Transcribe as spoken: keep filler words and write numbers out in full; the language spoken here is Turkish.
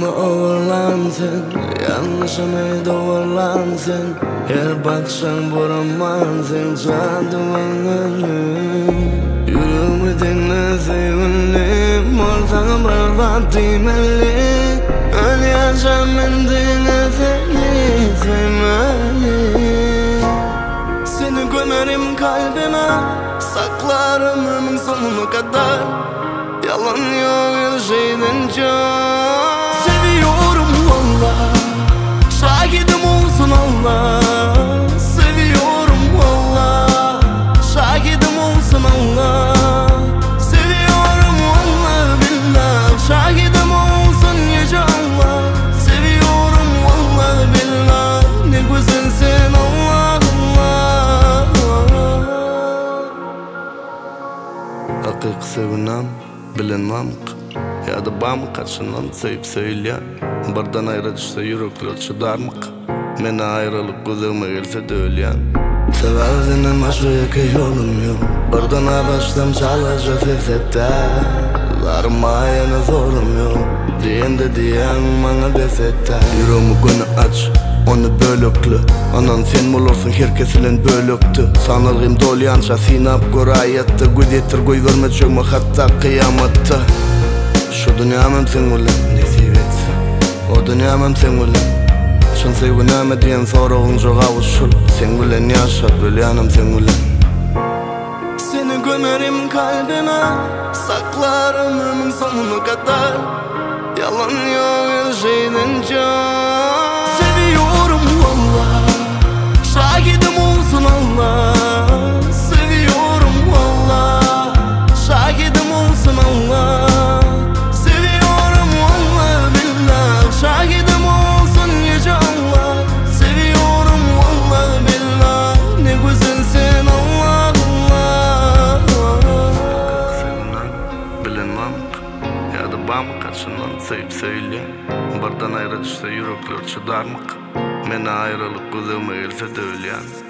bana overlansın, yanlışımı doğrulansın. Her baksan buramansın, canımın yüreğimi dinle sevgilim, olsan berbat demeli. Öl yaşam endine seni sevmeli. Seni gömerim kalbime, saklarım ömrümün sonuna kadar. Yalan yok her şeyden çok. Seviyorum valla, şahidim olsun Allah. Seviyorum valla, şahidim olsun Allah. Seviyorum valla billah, şahidim olsun yüce Allah. Seviyorum valla billah, ne güzelsin Allah Allah. Hakik sevinem bilinmem ya da bam kaçından sevip söyleyen. Bardan ayrı düşse yürekler çıdarmak. Mene ayrılık gözüme gelse de ölyen. Severdiğinin başka iki yolum yok. Bardan başlam çalışa sesette. Zarıma yana zorum yok. Diyen de diyen bana besette. Yüreğimi günü aç, onu bölüklü. Anan sen olursun herkesilen bölüktü. Sanırım dolyança sinap görayetti. Güdetir göy verme çökme hatta kıyamatta. Şu dünyamım sen ulan nesivet, o dünyamım sen ulan. Şun sevgineme diyen sorağın çok avuşul. Sen ulan yaşat bölyanım sen ulan. Seni gömerim kalbime, saklarım ömrümün sonuna kadar. Yalan yok her şeyden çok. Seviyorum valla, şahidim olsun Allah. Seviyorum valla, şahidim olsun Allah. Seviyorum valla billah, şahidim olsun yüce Allah. Seviyorum valla billah, ne güzelsin Allah Allah. Sevmem, bilinmem ya da bam kaçından sevip söyleyen. Bardan ayrı düşse yürekler çıdarmak. Mene ayrılık gözüme gelse de ölyen.